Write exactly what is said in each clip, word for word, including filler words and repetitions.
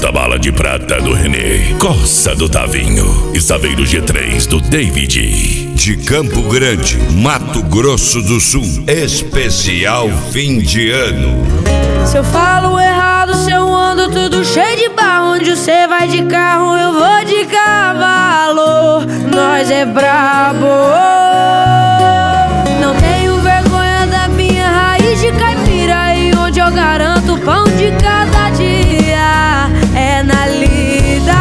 porta-bala de prata do Renê, Corsa do Tavinho e Saveiro G três do David. De Campo Grande, Mato Grosso do Sul, especial fim de ano. Se eu falo errado, se eu ando tudo cheio de barro, onde você vai de carro, eu vou de cavalo. Nós é brabo. Não tenho vergonha da minha raiz de caipira, e onde eu garanto o pão de cada dia é na lida.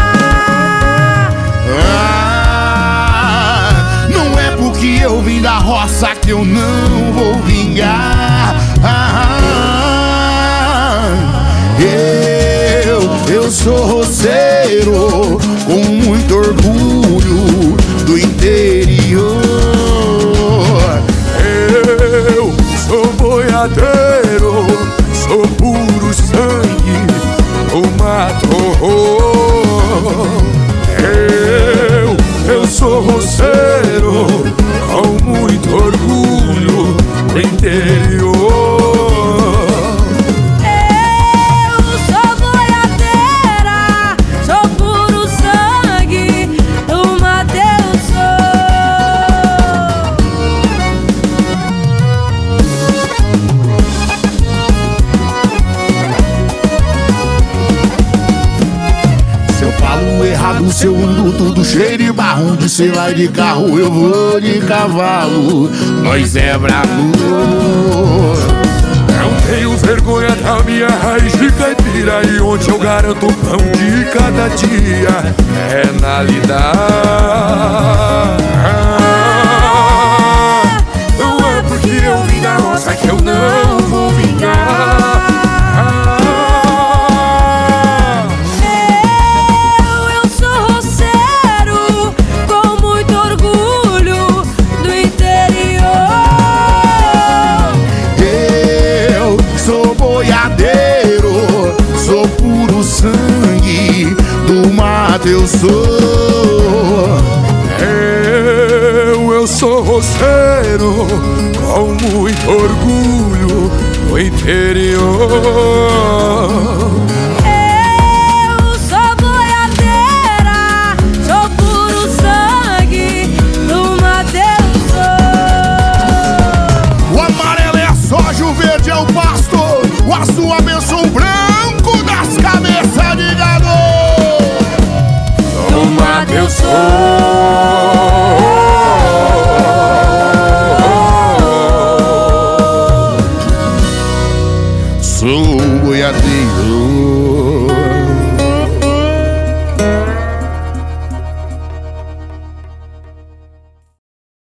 Ah, não é porque eu vim da roça que eu não vou vingar. Ah, eu, eu sou roceiro com muito orgulho do interior. Eu sou boiadeiro, sou puro sangue do mato. Eu, eu sou roceiro com muito orgulho do interior. Se eu ando tudo cheio de barro, onde cê vai de carro, eu vou de cavalo. Nós é brabo. Não tenho vergonha da minha raiz de caipira, e onde eu garanto o pão de cada dia é na lida. Não é porque eu vim da roça que eu não vou vingar. Sangue do mato eu sou. Eu, eu sou roceiro com muito orgulho do interior. Eu sou boiadeira, sou puro sangue do mato eu sou. O amarelo é a soja, o verde é o pasto, o azul abençoa o branco das cabeças de gado. Do mato eu sou. Sou boiadeiro.